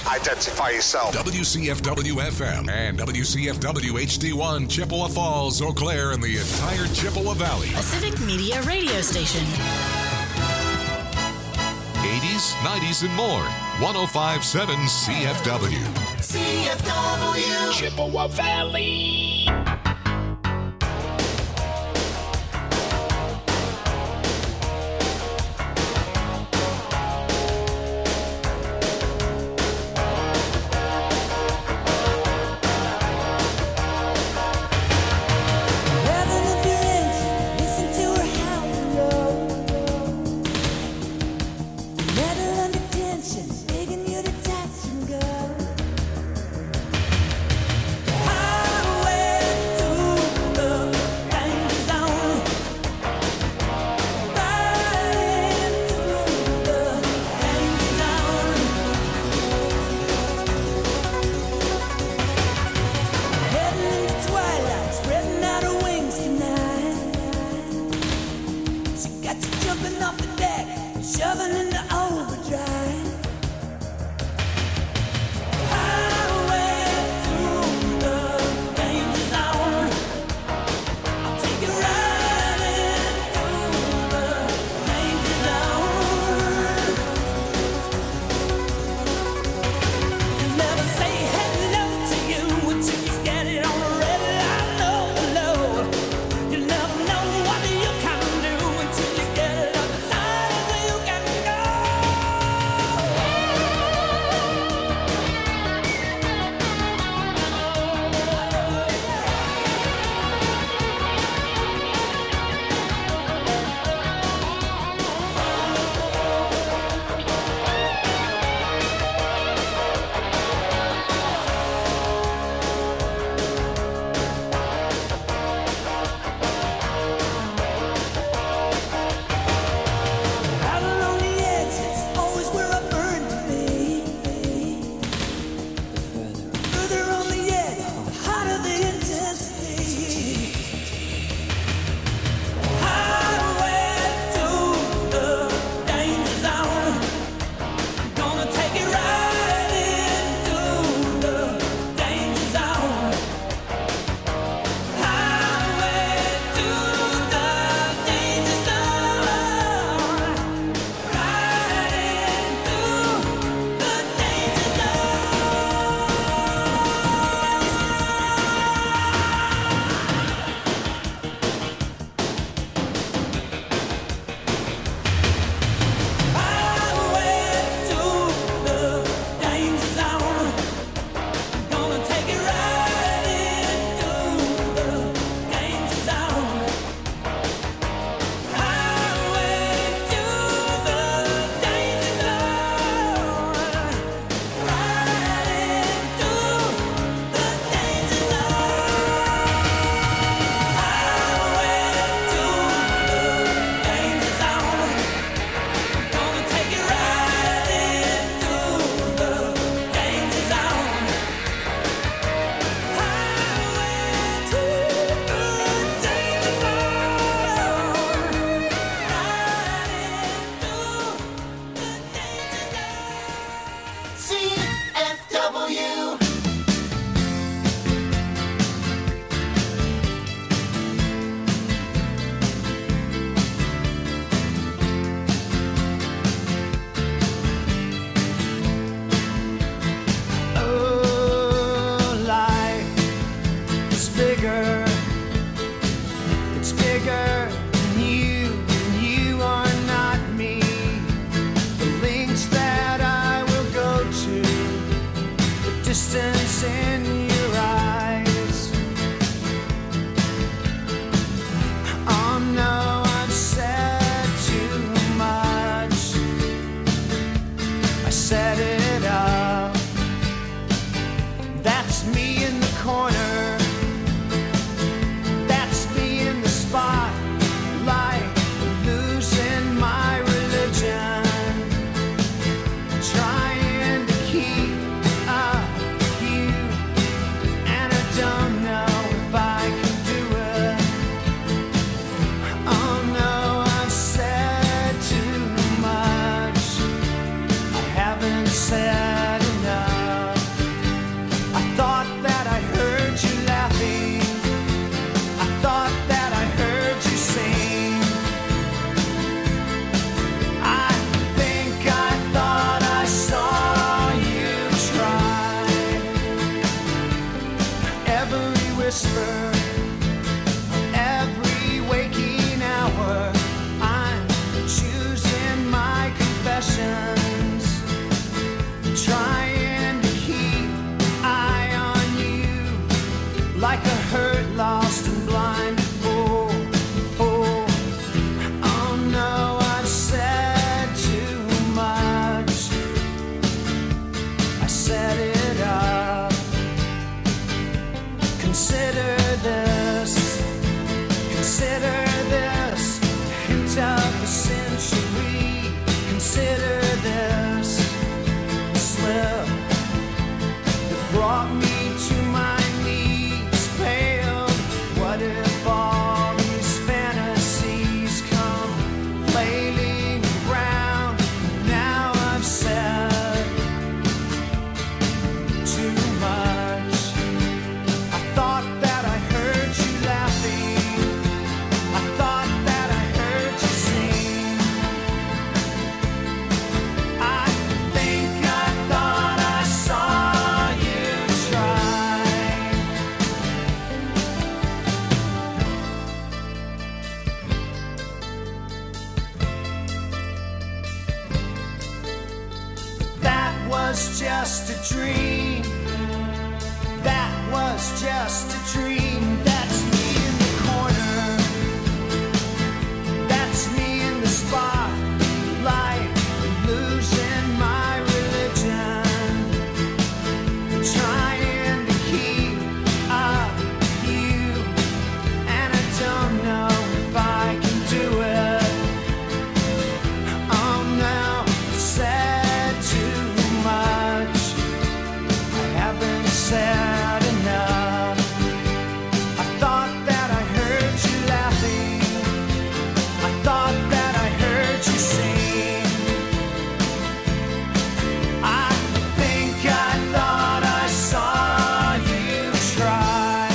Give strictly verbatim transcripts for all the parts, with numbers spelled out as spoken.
Identify yourself. W C F W F M and W C F W H D one, Chippewa Falls, Eau Claire, and the entire Chippewa Valley. A Civic Media radio station. eighties, nineties, and more. one oh five point seven C F W. C F W. Chippewa Valley. Trying to keep up with you. brought me to my knees, pale. What if all these fantasies come flailing around? Now I've said too much. I thought that I heard you laughing. I thought that I heard you sing. I think I thought I saw you try. That was just a dream. That was just a dream. That's me in the corner. That's me in the spotlight, losing my religion, trying to keep up with you, and I don't know if I can do it. Oh no, I've said too much. I haven't said enough. I thought that I heard you laughing. I thought that I heard you sing. I think I thought I saw you try.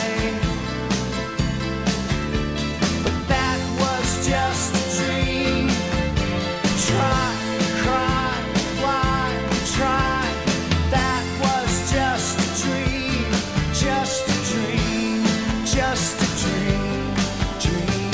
But that was just a dream. Try, cry, why, try. That was just a dream. Just a dream. Just a dream. Dream.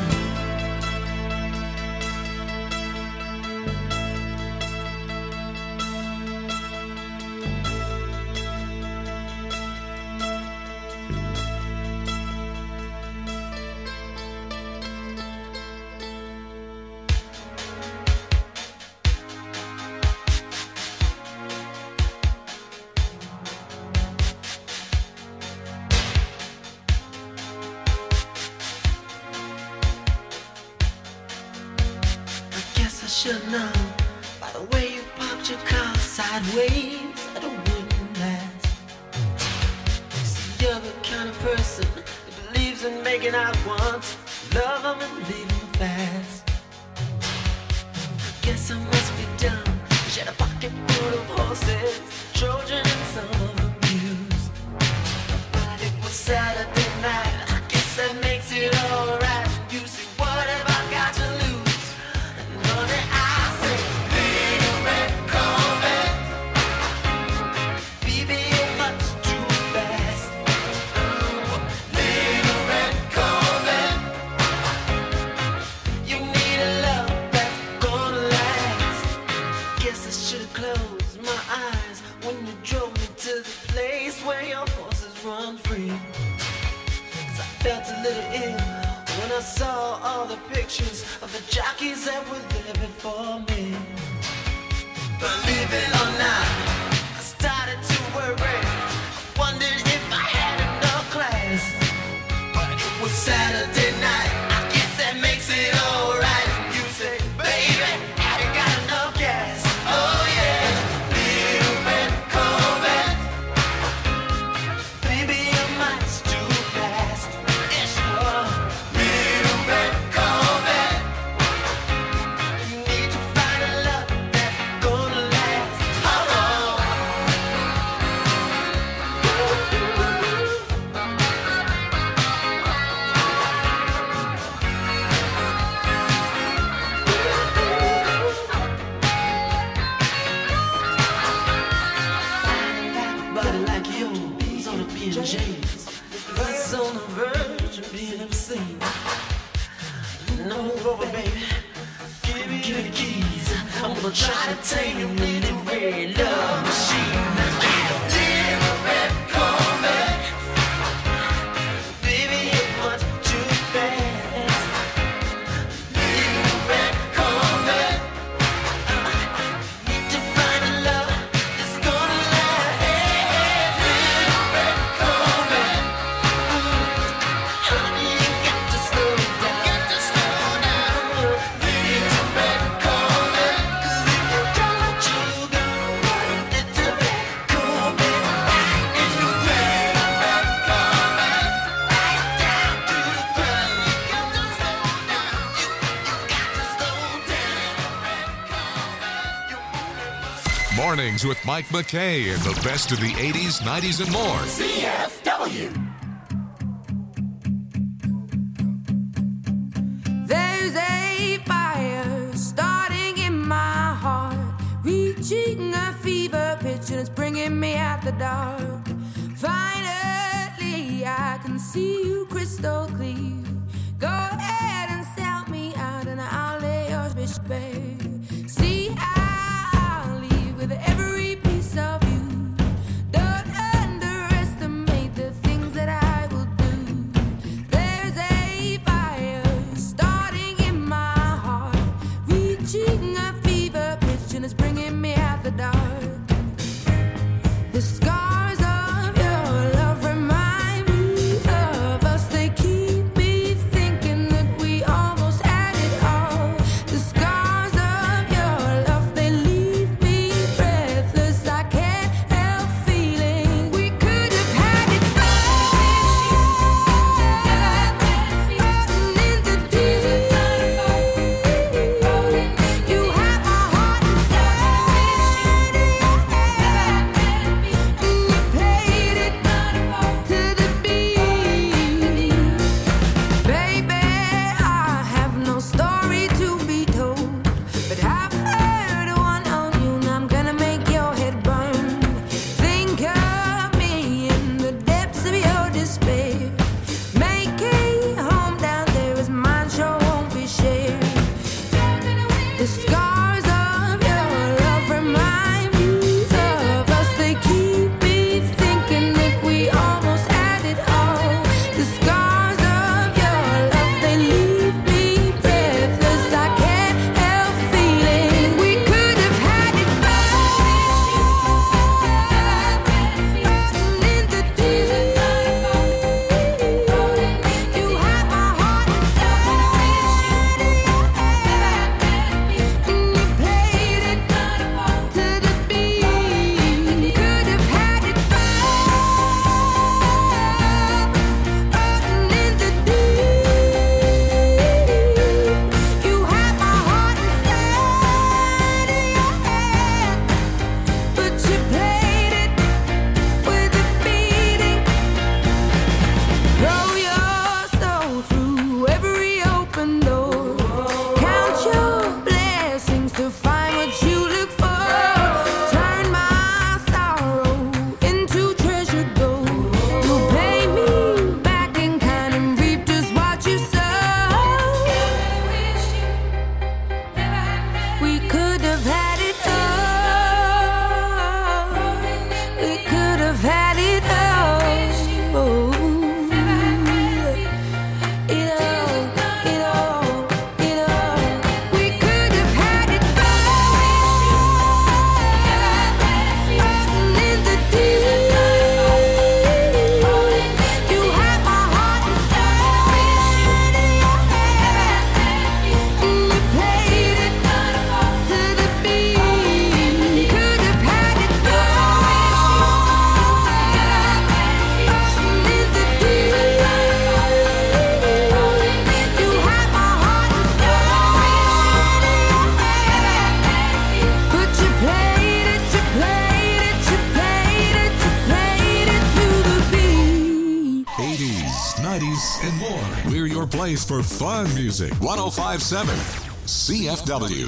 I guess I should know by the way you popped your car sideways that it wouldn't last. See, you're the kind of person that believes in making out once, love them and leave them fast. I guess I must be dumb. She had a pocket full of horses, Trojan and some of them used. But it was Saturday night. I guess that makes it alright. You see, what have I got to lose? And money, I say, little red Corvette. Baby, you're much too fast. Ooh, little red Corvette. You need a love that's gonna last. Guess I should've closed my eyes when you drove me to the place where your horses run free. 'Cause I felt a little ill when I saw all the pictures of the jockeys that were there before me. Believe it or not, I started to worry. I wondered if I had enough class. But it was Saturday night. I guess that makes it alright. You say, baby, have you got enough gas? Oh yeah, little red Corvette. Baby, you're much too fast. Yes, you are. Little red Corvette. You need to find a love that's gonna last. Oh, oh. Body like yours on a P and J's. That's on the verge of being obscene. No, move over, baby. Give me, give me the keys. I'm gonna try to tame your little red love machine. Little red Corvette. Baby, you're much too fast. Little red Corvette. Need to find a love that's gonna last. Little red Corvette. Honey, you got to slow down. Got to slow down. Little red Corvette. 'Cause if you don't, you go. Mornings with Mike McKay and the best of the eighties, nineties, and more. C F W. There's a fire starting in my heart, reaching a fever pitch and it's bringing me out the dark. Finally, I can see you crystal clear. Go ahead and sell me out and I'll lay your bitch bare. See, I'll leave with every piece of you. Don't underestimate the things that I will do. There's a fire starting in my heart, reaching a fever pitch and it's bringing me out the dark. The scars of your love remind me of us. They keep me thinking that we almost had it all. The scars of your love, they leave me breathless. I can't help feeling we could have had it all. Floating in the deep. You have my heart inside. And you played it to the beat. Baby, I have no story to be told, but I've heard one on you and I'm gonna make your head burn. Think of me in the depths of your despair. Make a home down there as mine sure won't be shared. The scars of your love remind me of us. They keep me thinking that we almost had it all. The scars of your love, they leave me breathless. I can't help feeling we could have had it all. Floating in the deep. You have my heart inside. And you played it to the beat. Could have had it all. Floating in the deep. You have my heart inside of your hand, but you played it with a beating. Throw your soul through every open door. Count your blessings to find what you look for. Turn my sorrow into treasure gold. You'll pay me back in kind and reap just what you sow. We could have had it all. We could have had it all. It all, it all, it all. We could have had it all. Floating in the deep. You have my heart inside of your hand, and you played it to the beat. Could have had it all. Floating in the deep. You have my heart inside of your hand, but you played it, you played it, you played it, you played it to the beat. eighties, nineties, and more. We're your place for fun music. one oh five point seven C F W.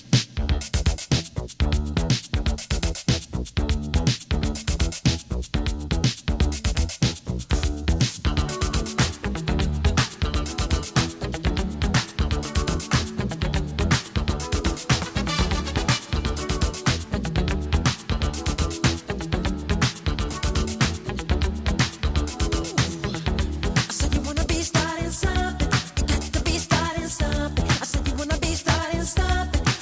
I said you wanna be starting something. You got to be starting something. I said you wanna be starting something.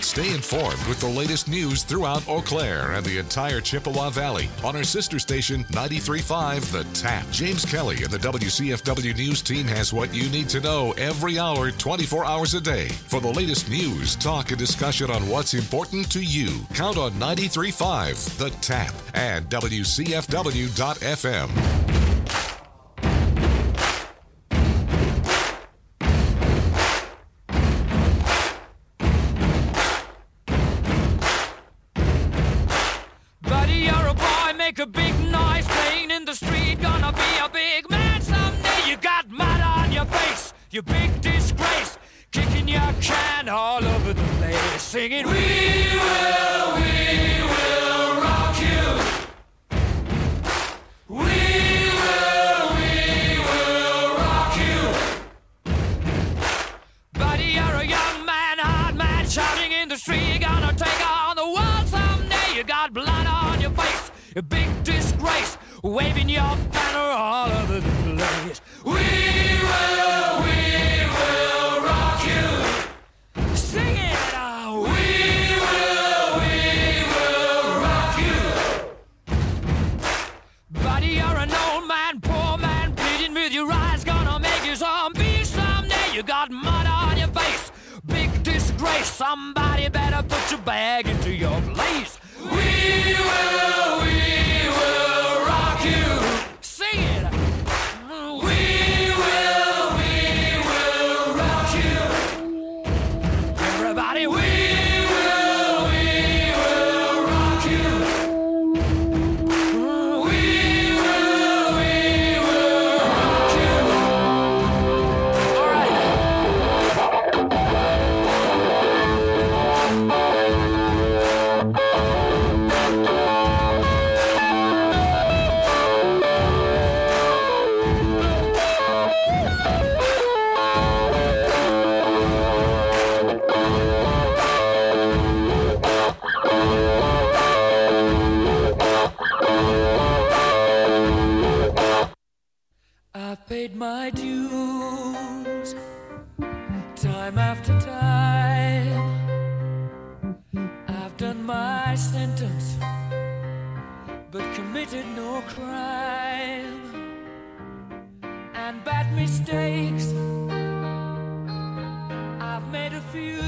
Stay informed with the latest news throughout Eau Claire and the entire Chippewa Valley on our sister station, ninety-three point five The Tap. James Kelly and the W C F W News team has what you need to know every hour, twenty-four hours a day. For the latest news, talk, and discussion on what's important to you, count on ninety-three point five The Tap and W C F W dot F M. Make a big noise playing in the street, gonna be a big man someday. You got mud on your face, you big disgrace, kicking your can all over the place, singing, we will, we will rock you. We will, we will rock you. Buddy, you're a young man, hard man, shouting in the street, gonna take on the world someday. You got blood on your face, a big disgrace, waving your banner all over the place. We will, we will rock you. Sing it out. We will, we will rock you. Buddy, you're an old man, poor man, bleeding with your eyes, gonna make you zombie someday. You got mud on your face, big disgrace. Somebody better put your bag into your place. We will, we will rock you. Sing it. We will, we will rock you. Everybody, we will, we will rock you. We will, we will rock you. All right. I've paid my dues time after time. I've done my sentence, but committed no crime. And bad mistakes, I've made a few.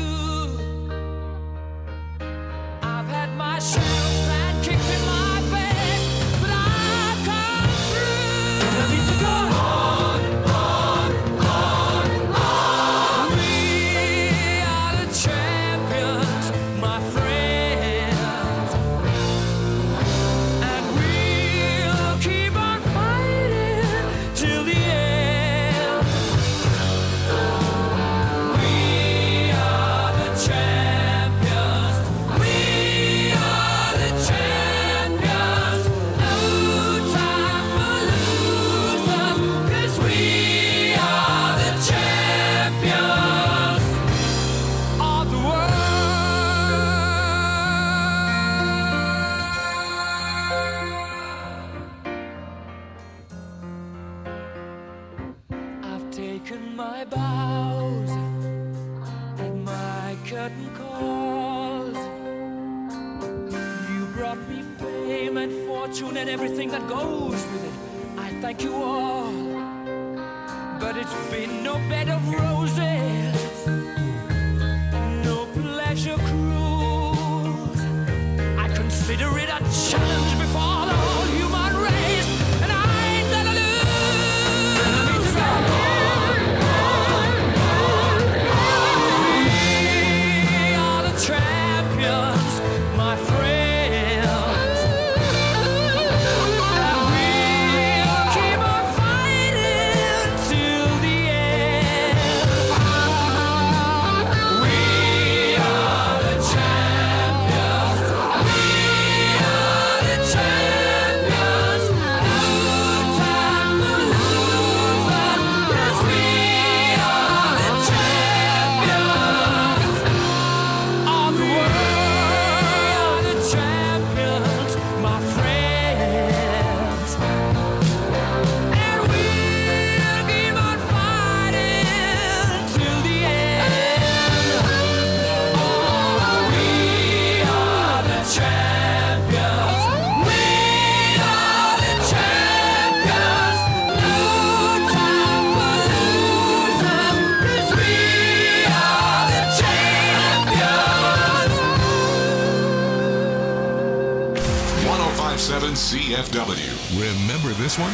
I've had my share of sand kicked in my face, but I've come through. And I need to go on, on, on, on. We are the champions, my friends, and we'll keep on fighting till the end. We are the champions. We are the champions. No time for losers, 'cause we are the champions of the world. I've taken my bows and my curtain calls. You brought me fame and fortune and everything that goes with it. I thank you all, but it's been no bed of roses, no pleasure cruise. I consider it a challenge before the whole human race, and I ain't gonna lose. We are the champions, my friends, and we'll keep on fighting till the end. The C F W. Remember this one?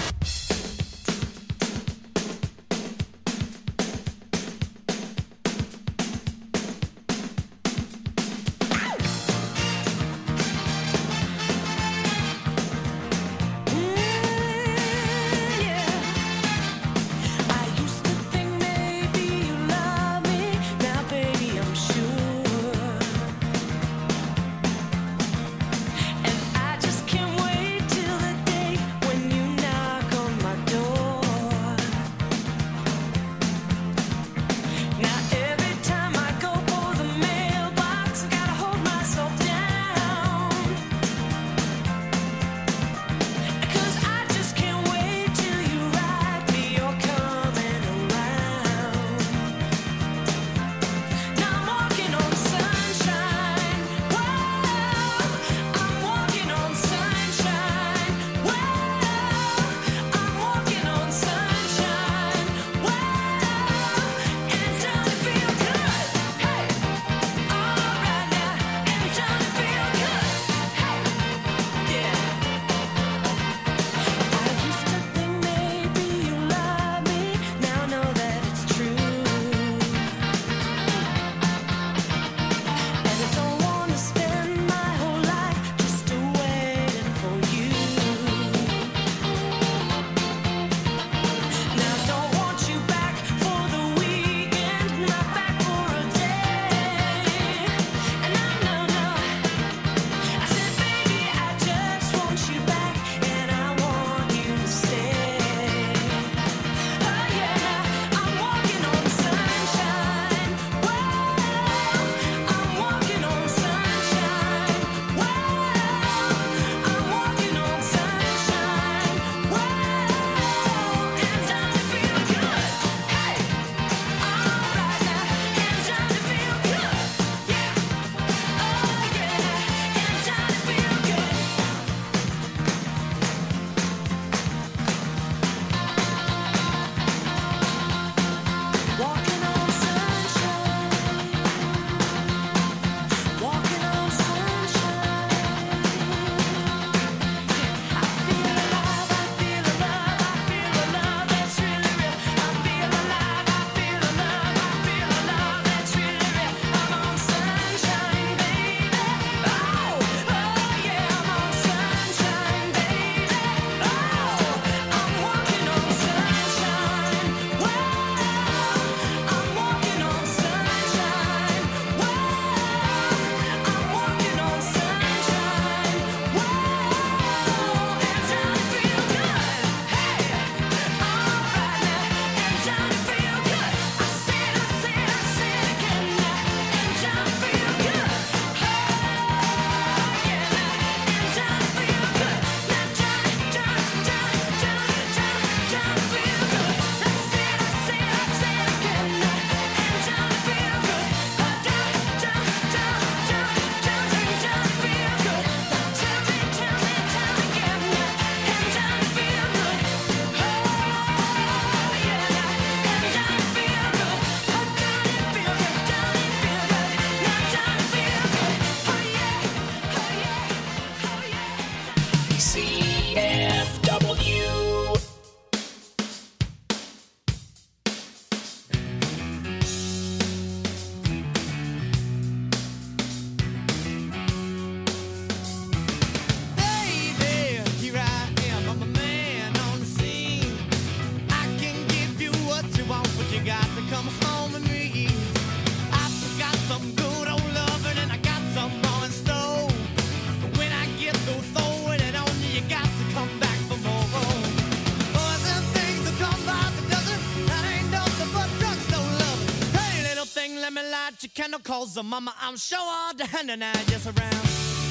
Candle calls the mama, I'm sure all the hand and I just around.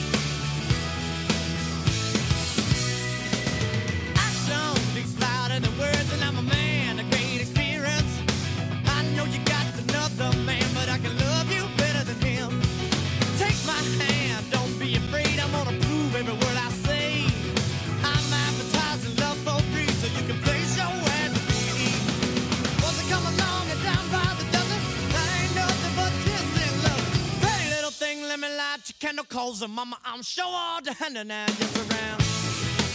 Action speaks louder than words, and I'm a man of great experience. I know you got another man, but I can love you better than him. Take my hand, don't be afraid, I'm gonna prove every word I say. I'm advertising love for free, so you can place your ad to me. Was it come along and down by the dozen? That ain't nothing but tears and love. Pretty little thing, let me light your candle calls, and mama, I'm sure all the hand and I just around.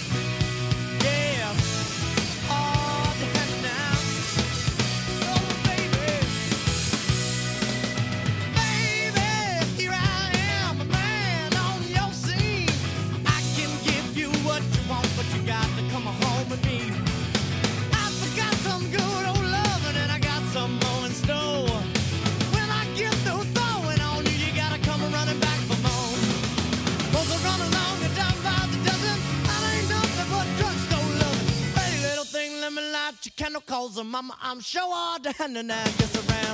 her mama, I'm sure all the hand and I gets around.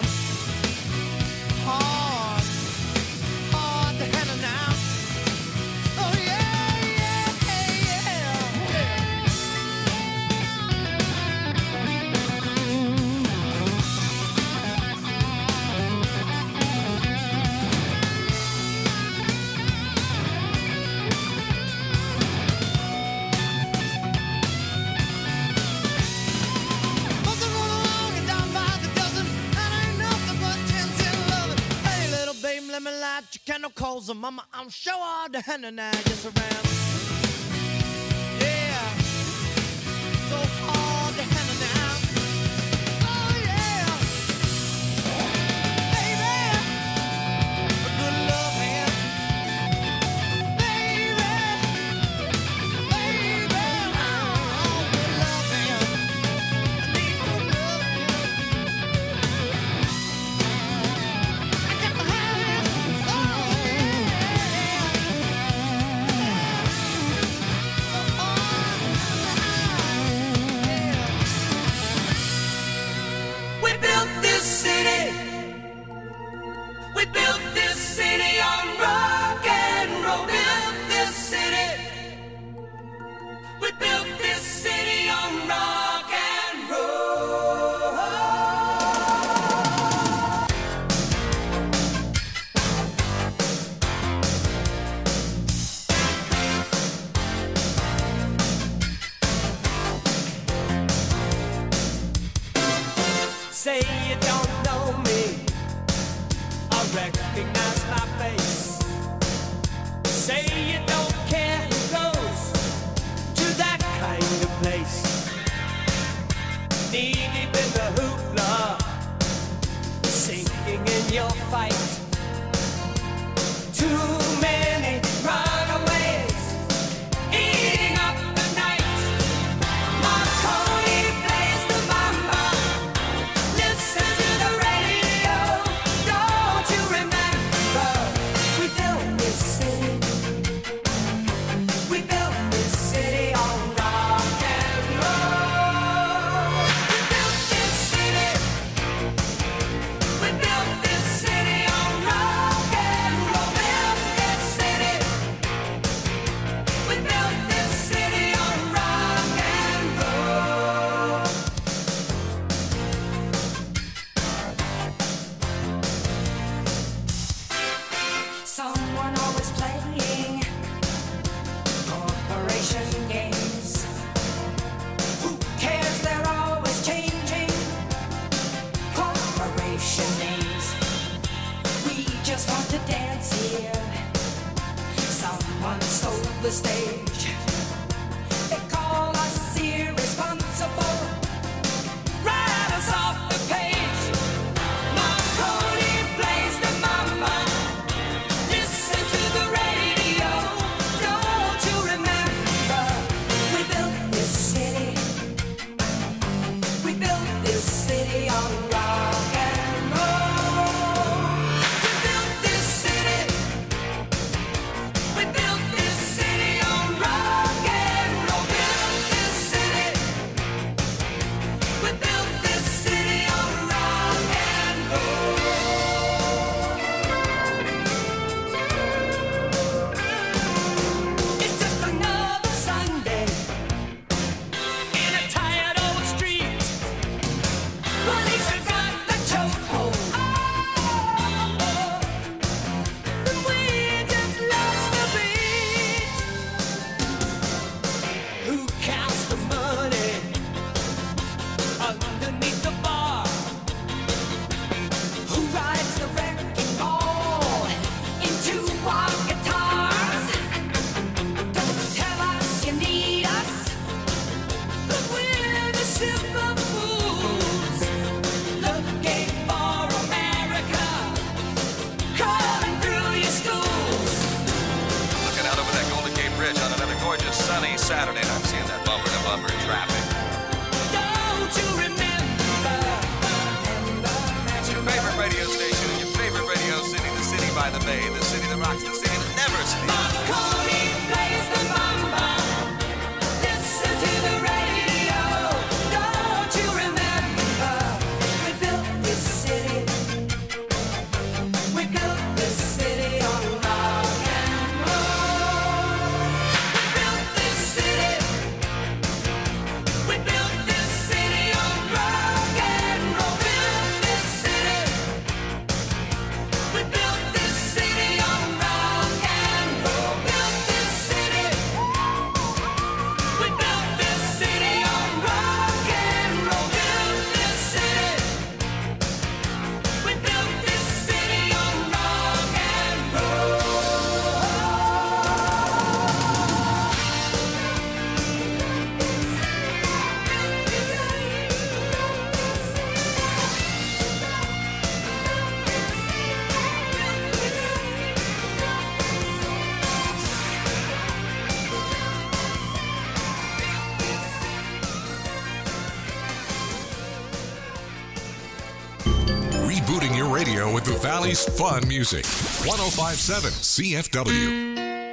Hard, hard to handle now. Oh yeah, yeah, Must have run along and down by the dozen, and ain't nothing but ten, ten, eleven. Hey, little baby, let me light your candle, calls her mama. I'm sure all the hand and I gets around. Yeah, so hard to handle now. Oh yeah, baby, a good love hand, baby, baby, oh, good love hand. I need good love hand. I got to have it. Oh We built this city. We built this city on rock and roll. Built this city. We built this city on rock and roll. Say you don't know me, I recognize my face. Say you don't care who goes to that kind of place. Knee deep in the hoopla, sinking in your fight. Too many runaways, eating up the night. Marconi plays the mamba. Listen to the radio. Don't you remember? We built this city. We built this city on rock and roll. We built this city. We built this city on rock and roll. Built this city. We built this city on rock and roll. Someone always playing corporation games. Who cares? They're always changing corporation names. We just want to dance here. Someone stole the stage. They call us irresponsible. Write us off the page. Marconi plays the mamba. Listen to the radio. Don't you remember? We built this city. We built this city on rock and roll. We built this city. We built this city on rock and roll. Built this city. We built this city on rock and roll. It's just another Sunday in a tired old street. Police have got the chokehold. And we just lost the beat. Who counts the money underneath the bar? Who rides the wrecking ball into our guitars? Don't tell us you need us, 'cause we're the simple fools looking for America, calling through your schools. Looking out over that Golden Gate Bridge on another gorgeous sunny Saturday, and I'm seeing that bumper to bumper traffic. Don't you remember? It's your favorite radio station, your favorite radio city, the city by the bay, the city that rocks, the city that never sleeps. Marconi plays the mamba. Listen to the radio. Don't you remember? radio with the Valley's fun music. one oh five point seven C F W.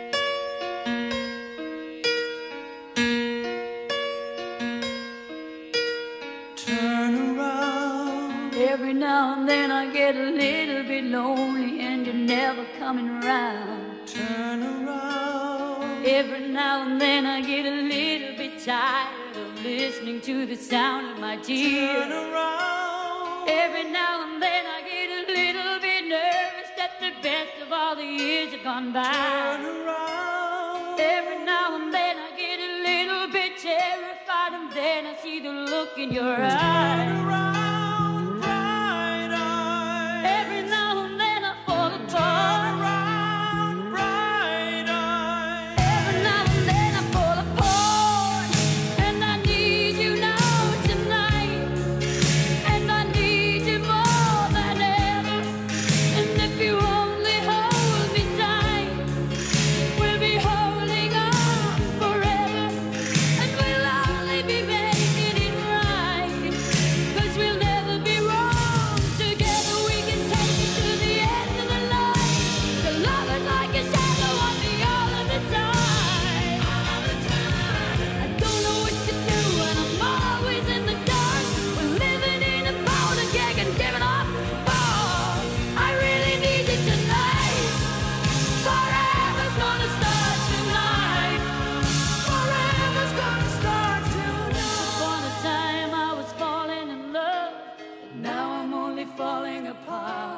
Turn around. Every now and then I get a little bit lonely and you're never coming around. Turn around. Every now and then I get a little bit tired of listening to the sound of my tears. Turn around. Every now and then I get a little bit nervous that the best of all the years have gone by. Turn around. Every now and then I get a little bit terrified and then I see the look in your eyes. Turn around, bright eyes. Every now and then I fall apart. Turn around, bright eyes. Every now and then I fall apart. And I need you now tonight. And I need you more than ever. And if you only hold me tight, we'll be holding on forever. And we'll only be making it right. 'Cause we'll never be wrong. Together we can take it to the end of the line. The love is like a shadow on me all of the time. I don't know what to do and I'm always in the dark. We're living in a powder keg and giving off balls. I really need you tonight. Forever's gonna start tonight. Forever's gonna start tonight. Upon a time I was falling in love, but now I'm only falling apart.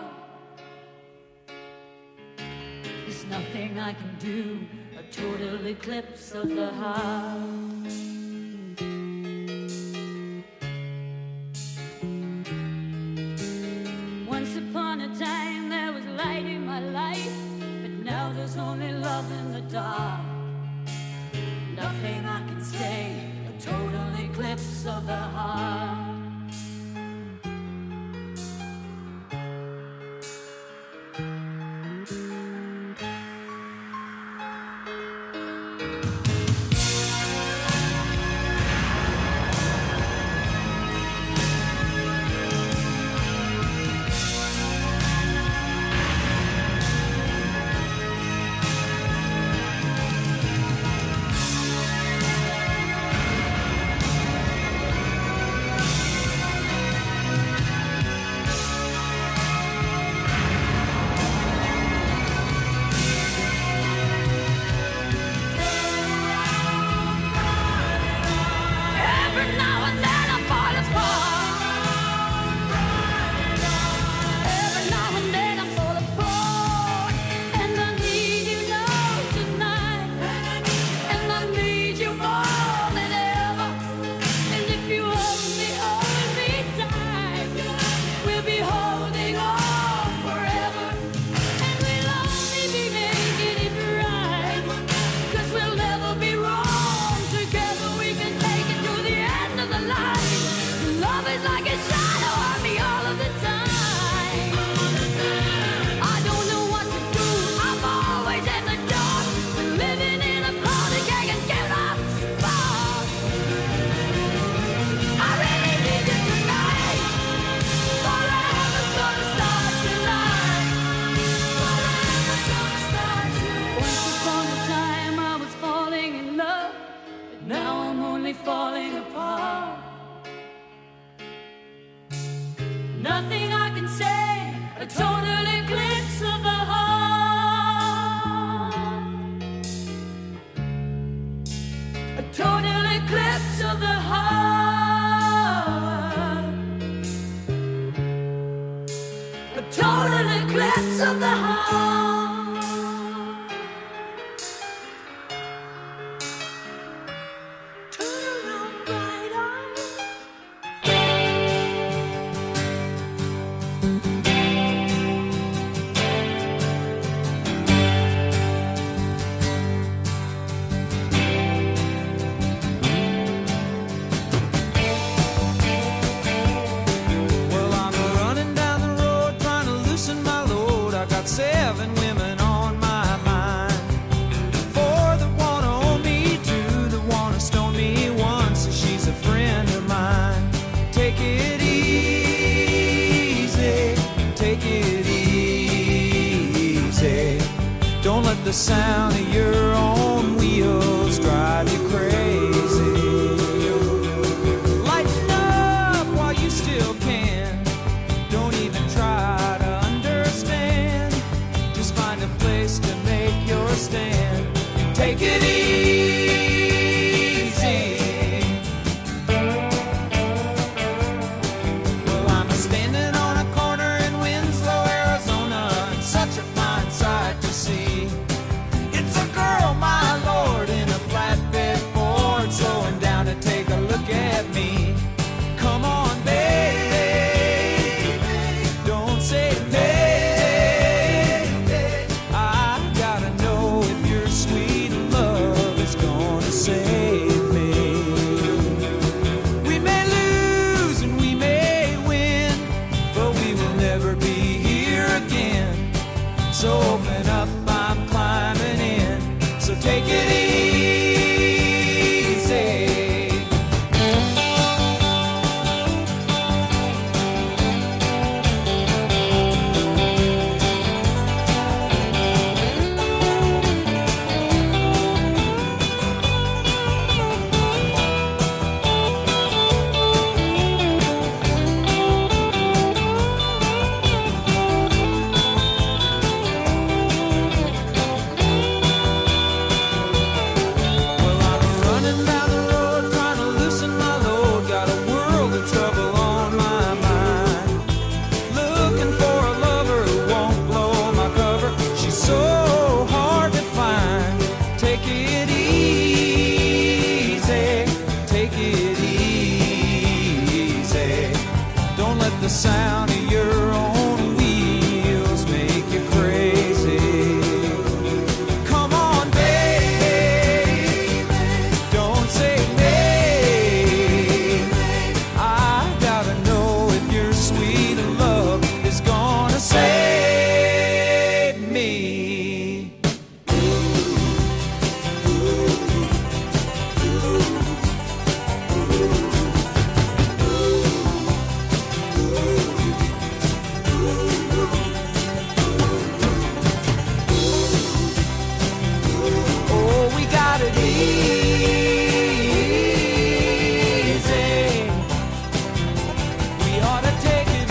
There's nothing I can do, a total eclipse of the heart. Once upon a time there was light in my life, but now there's only love in the dark. Nothing I can say, a total eclipse of the heart. Every now and then I fall apart. Every now and then I fall apart. And I need you now tonight. And I need you more than ever. And if you hold me, hold me tight, we'll be holding on forever. And we'll only be making it right. 'Cause we'll never be wrong. Together we can take it to the end of the line. Love is like a shadow on me all of the time. I don't know what to do, I'm always in the dark. Living in a powder keg and giving off sparks. I really need you tonight. Forever's gonna start tonight. Forever's gonna start tonight. Once upon a time I was falling in love, but now I'm only falling apart. Nothing I can say, a total eclipse of the heart. A total eclipse of the heart. A total eclipse of the heart. Turn around, bright eyes. Well, I'm running down the road trying to loosen my load. I got seven women on my mind. Four that wanna own me, two that wanna stone me, one says she's a friend of mine. Take it easy, take it the sound of your own wheels drive you crazy. Lighten up while you still can. Don't even try to understand. Just find a place to make your stand. Take it easy. Well, I'm standing on a corner in Winslow, Arizona, and such a fine sight to see. It's a girl, my lord, in a flatbed Ford, slowing down to take a look at me. Come on, baby, don't say baby. I gotta know if your sweet love is gonna save me. We may lose and we may win, but we will never be here again. So open up, I'm climbing in. So take it easy. Well, I'm running down the road trying to loosen my load. Got a world of trouble on my mind. Looking for a lover who won't blow my cover. She's so hard to find. Take it easy. Take it easy. Don't let the sound of your own wheels make you crazy. Come on, baby, don't say maybe. I gotta know if your sweet love is gonna save me. Oh, we got it easy. We ought to take it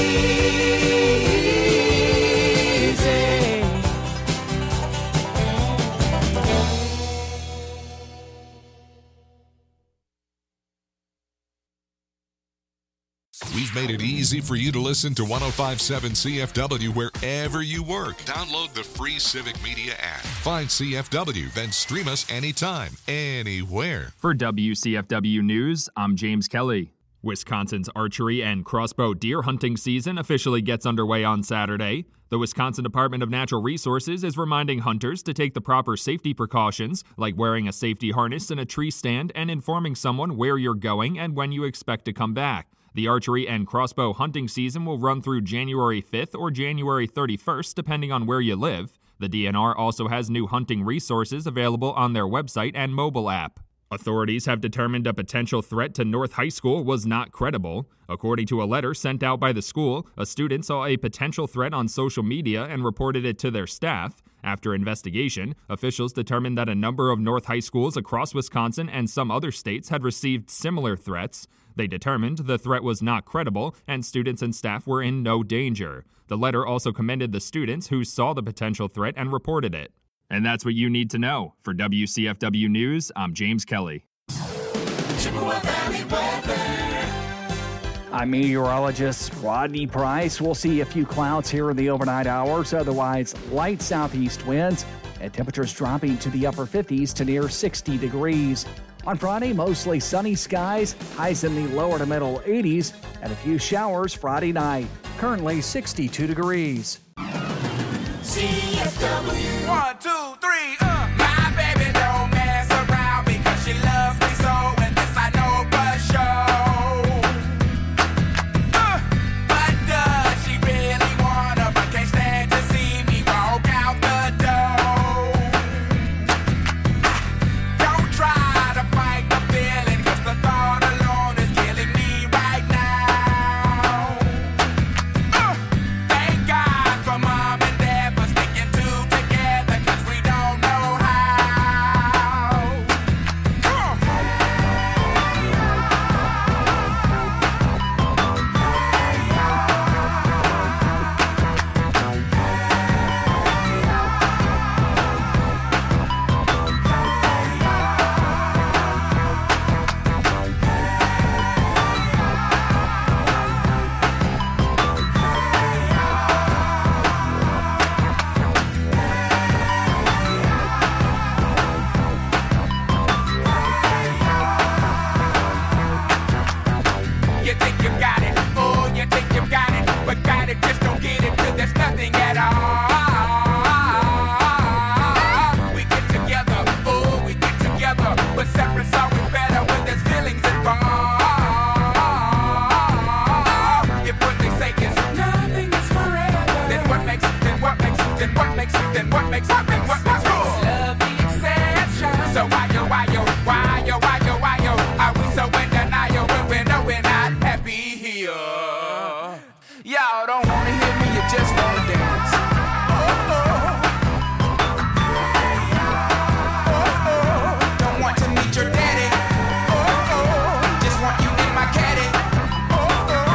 easy. We've made it easy for you to listen to one oh five point seven C F W wherever you work. Download the free Civic Media app. Find C F W, then stream us anytime, anywhere. For W C F W News, I'm James Kelly. Wisconsin's archery and crossbow deer hunting season officially gets underway on Saturday. The Wisconsin Department of Natural Resources is reminding hunters to take the proper safety precautions, like wearing a safety harness in a tree stand and informing someone where you're going and when you expect to come back. The archery and crossbow hunting season will run through January fifth or January thirty-first, depending on where you live. The D N R also has new hunting resources available on their website and mobile app. Authorities have determined a potential threat to North High School was not credible. According to a letter sent out by the school, a student saw a potential threat on social media and reported it to their staff. After investigation, officials determined that a number of North High schools across Wisconsin and some other states had received similar threats. They determined the threat was not credible and students and staff were in no danger. The letter also commended the students who saw the potential threat and reported it. And that's what you need to know. For W C F W News, I'm James Kelly. Chippewa Valley weather. I'm meteorologist Rodney Price. We'll see a few clouds here in the overnight hours, otherwise light southeast winds, and temperatures dropping to the upper fifties to near sixty degrees. On Friday, mostly sunny skies, highs in the lower to middle eighties, and a few showers Friday night. Currently sixty-two degrees. C F W. One, two, three, uh. My baby don't mess around because she loves me so, and this I know for sure. Uh, but does she really wanna, but can't stand to see me walk out the door? Don't try to fight the feeling, cause the thought alone is killing me right now. Uh, thank God for mom and dad for sticking two together, cause we it? Then what makes it? Then what makes it? Then what makes it? Love the exception. So why yo, why yo, why yo, why yo, why yo? Are we so in denial when we know we're not happy here? Y'all don't wanna hear me, you just wanna dance. Oh, oh. Oh, oh. Don't want to meet your daddy. Oh, oh. Just want you in my caddy. Oh, oh.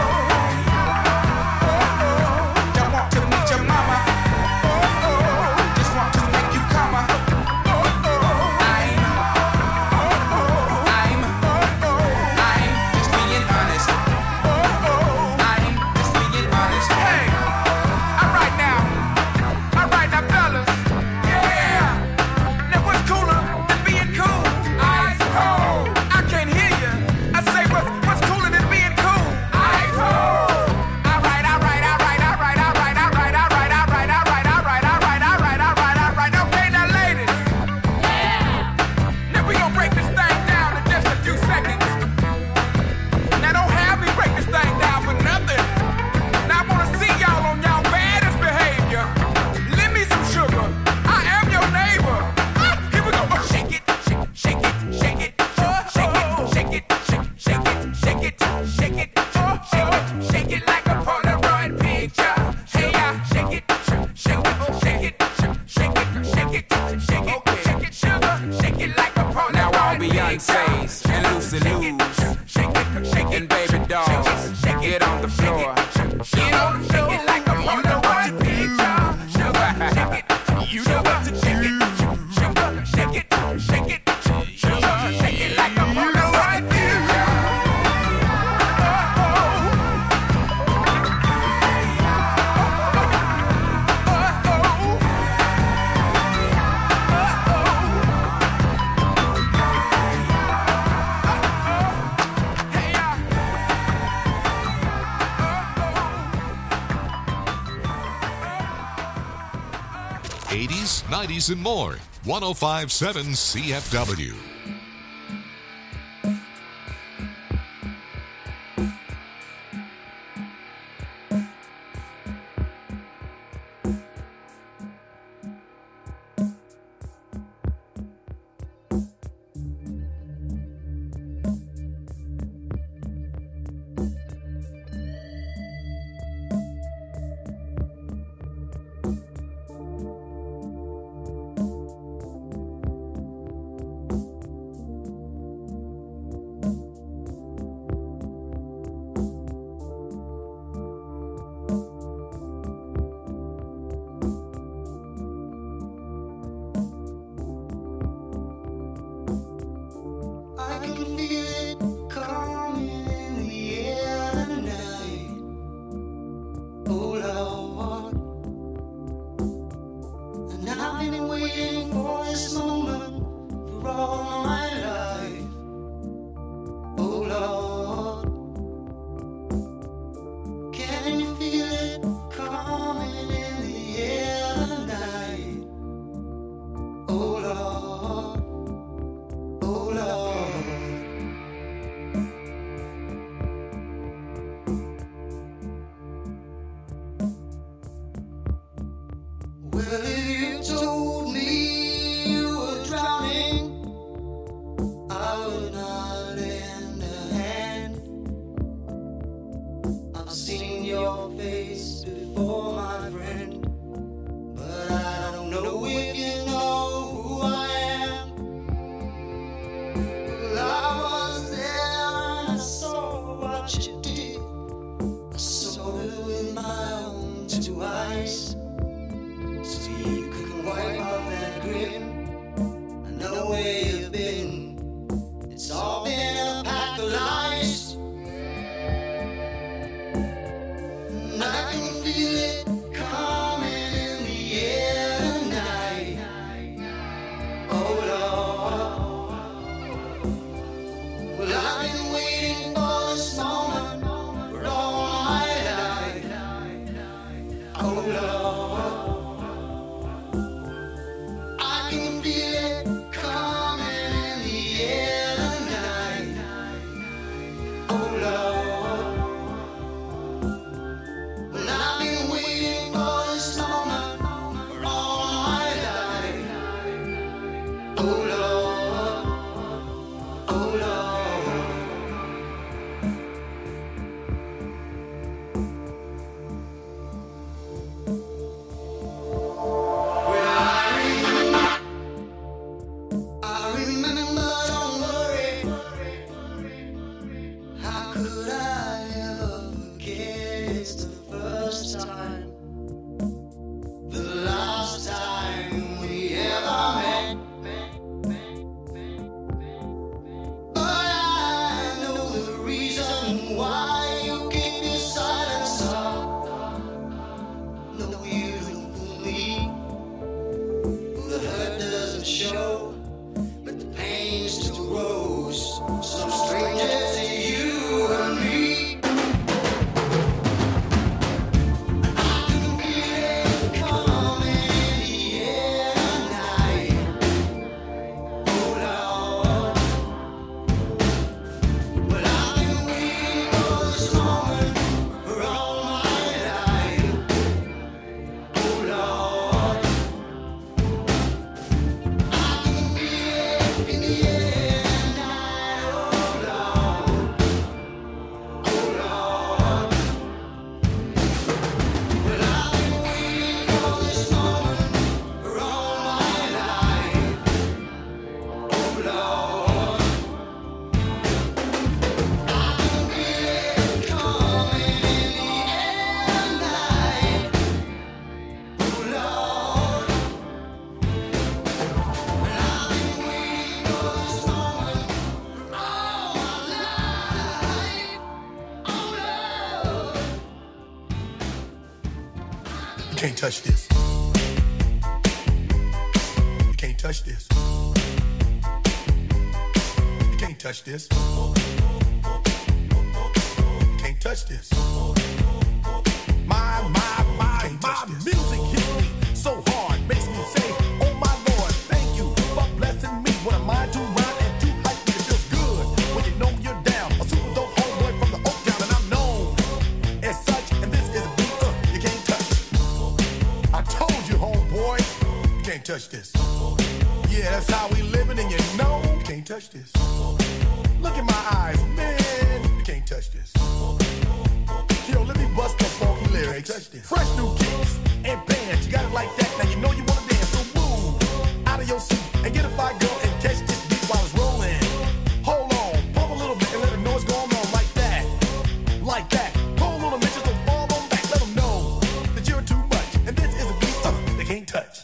Oh, oh. Don't want to meet your mama. Oh, oh. Just want to make you come. Oh, oh. I'm, oh, oh. I'm, oh, oh. I'm just being honest. Oh, oh. I'm just being honest. Hey, all right now, all right now, fellas. Yeah. Now what's cooler than being cool? Ice cold. I can't hear you. I say what's what's cooler than being cool? Ice cold. All right, all right, all right, all right, all right, all right, all right, all right, all right, all right, all right, all right, all right, all right. Okay, now ladies. Yeah. Now we gonna break this thing down in just a few seconds. Now don't have me break this thing down for nothing. Now I wanna see y'all on y'all baddest behavior. Lend me some sugar. I am your neighbor. Ah, here we go. Oh, shake it, shake, shake it, shake it, oh, shake it, shake it, shake, shake it, shake it, shake it, oh, shake it, shake it like a Polaroid picture. Hey, yeah, shake it, shake, shake it, shake it, shake it, shake it, shake it, shake it, sugar, shake it like a Polaroid. Now all Beyonce's and Lucy Lou's and baby dolls, get on the floor. Get on the floor. Shake it like a Polaroid picture. Sugar, shake it. You know what to do. Sugar, shake it, shake it, sugar, shake it like a Polaroid picture. Oh, oh. Oh, oh. Hey, uh. eighties, nineties, and more. one oh five point seven C F W. I can feel it coming in the air tonight. Oh Lord, and I've been waiting for this moment for all my life. Oh Lord, can you feel it coming in the air tonight? Oh Lord. Oh Lord, well, if you told me you were drowning, I would not lend a hand. I've seen your face before, my friend, but I don't know if you know who I am. I was there and I saw what you did. I saw it with my own two eyes. So you could wipe my show, but the pain still grows. Some strangers to you and me. You can't touch this. You can't touch this. You can't touch this. You can't touch this. My, my, my, my music hits me so hard, makes me say, oh my Lord, thank you for blessing me. What am I to rhyme and to hype me? It feels good when you know you're down. A super dope homeboy from the Oak Town, and I'm known as such. And this is a beat uh, you can't touch. I told you, homeboy, you can't touch this. Yeah, that's how we living, and you know you can't touch this. Look in my eyes, man, you can't touch this. Yo, let me bust the funky lyrics. Fresh new kicks and bands, you got it like that. Now you know you wanna dance, so move out of your seat and get a fire girl and catch this beat while it's rolling. Hold on, pump a little bit and let them know what's going on like that, like that. Hold on a minute, just don't fall on back. Let them know that you're too much, and this is a beat uh, they can't touch.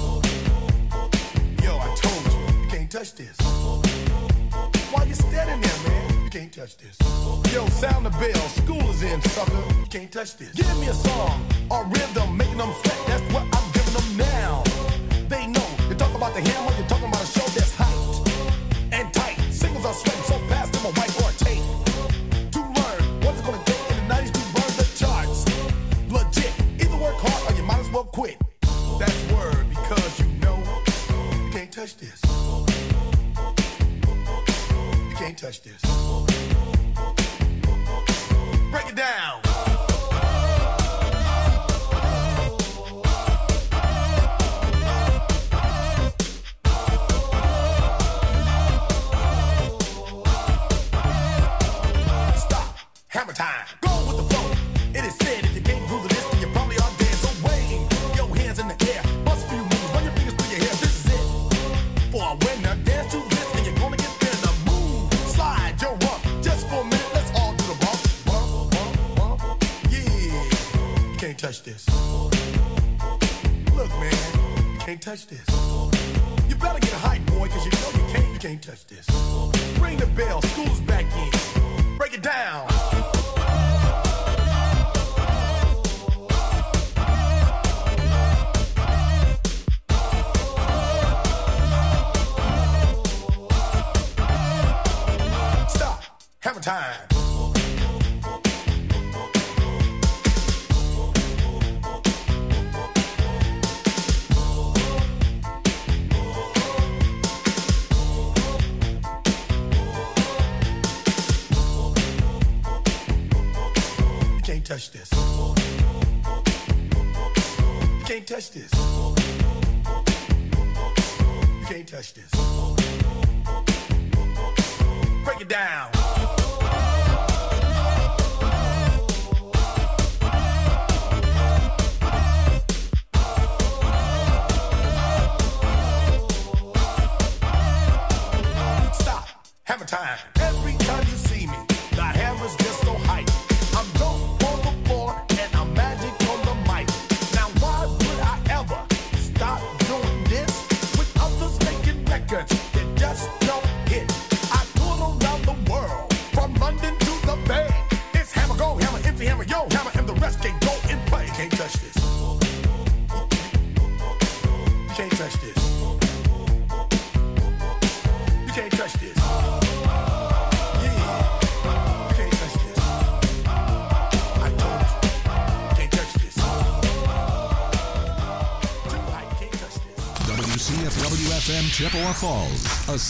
Yo, I told you, you can't touch this. Why you standing there, man? You can't touch this. Yo, sound the bell, school is in, sucker. You can't touch this. Give me a song or rhythm, making them sweat. That's what I'm giving them now. They know. You talk about the hammer, you're talking about a show that's hyped and tight. Singles are sweating so fast, them a white or tape. To learn what it's gonna take in the nineties to burn the charts. Legit. Either work hard or you might as well quit. That's word because you know you can't touch this. You can't touch this. Break it down. Stop. Hammer time. Go with the flow. It is said if you can't groove the list, then you probably are dead. So wave your hands in the air. Bust a few moves. Run your fingers through your hair. This is it. For a winner, dance to this, and you're gonna get there. The move. Slide your rump. Just for a minute, let's all do the bump. Bump, bump, bump. Yeah. You can't touch this. Look, man. You can't touch this. You better get hype, boy, cause you know you can't, you can't touch this. Ring the bell. School's back in. Break it down. Stop. Hammer time. You can't touch this. You can't touch this. You can't touch this. Break it down. Stop. Hammer time. Every time you see me, the hammer's just so hype. I'm dope on the floor and I'm magic on the mic. Now why would I ever stop doing this with others making records that just don't hit? I tour around the world, from London to the Bay. It's hammer, go hammer, empty hammer, yo hammer, and the rest can go and play. You can't touch this. You can't touch this. C F W F M Chippewa Falls, a